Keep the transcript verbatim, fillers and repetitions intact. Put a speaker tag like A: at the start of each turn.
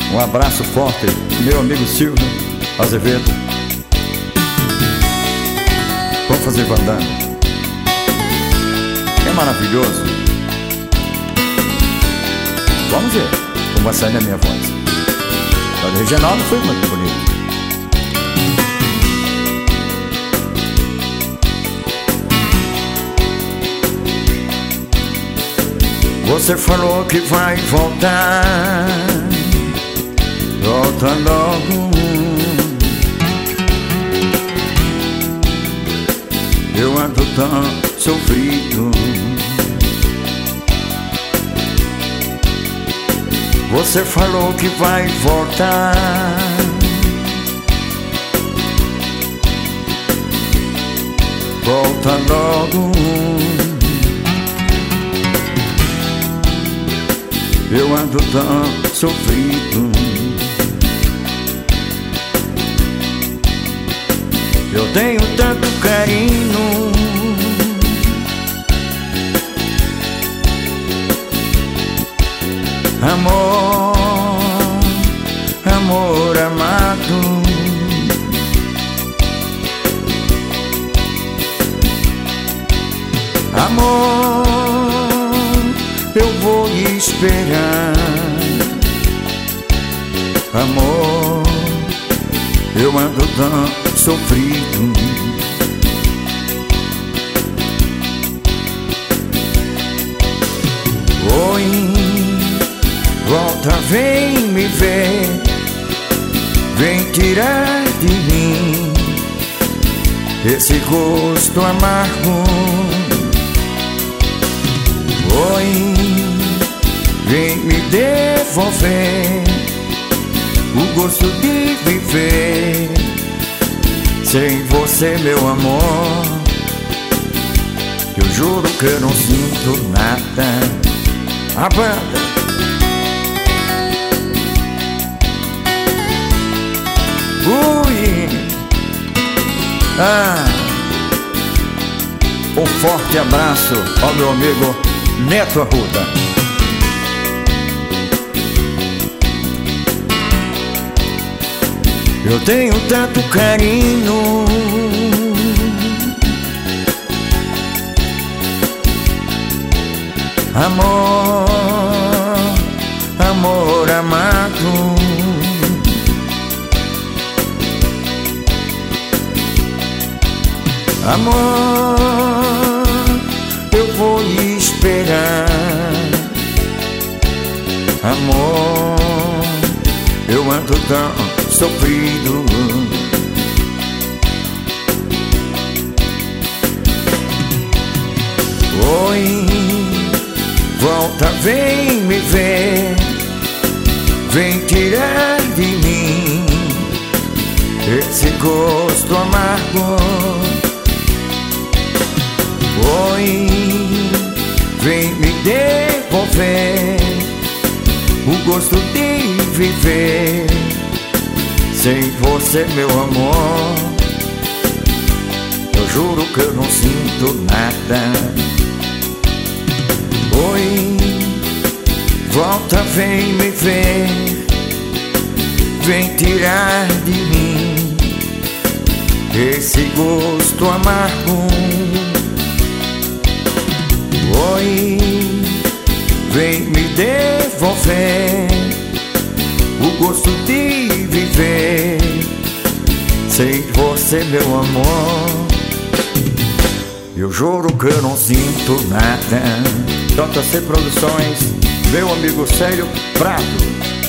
A: Um abraço forte, meu amigo Silvio Azevedo. Vamos fazer fandango. É maravilhoso. Vamos ver como vai sair a minha voz. O Reginaldo foi muito bonito. Você falou que vai voltar, volta logo. Eu ando tão sofrido. Você falou que vai voltar, volta logo. Eu ando tão sofrido. Eu tenho tanto carinho, amor, amor amado. Amor, eu vou esperar. Amor, eu ando tão sofrido. Oi, volta, vem me ver, vem tirar de mim esse gosto amargo. Oi, vem me devolver o gosto de viver sem você, meu amor. Eu juro que eu não sinto nada. A banda. Ui. Ah. Um forte abraço ao meu amigo Neto Arruda. Eu tenho tanto carinho, amor, amor amado. Amor, eu vou esperar. Amor, eu ando tão sofrido. Oi, volta, vem me ver, vem tirar de mim esse gosto amargo. Oi, vem me devolver o gosto de viver sem você, meu amor. Eu juro que eu não sinto nada. Oi, volta, vem me ver, vem tirar de mim esse gosto amargo. Oi, vem me devolver o gosto de viver sem você, meu amor. Eu juro que eu não sinto nada. J C Produções, meu amigo Célio Prado.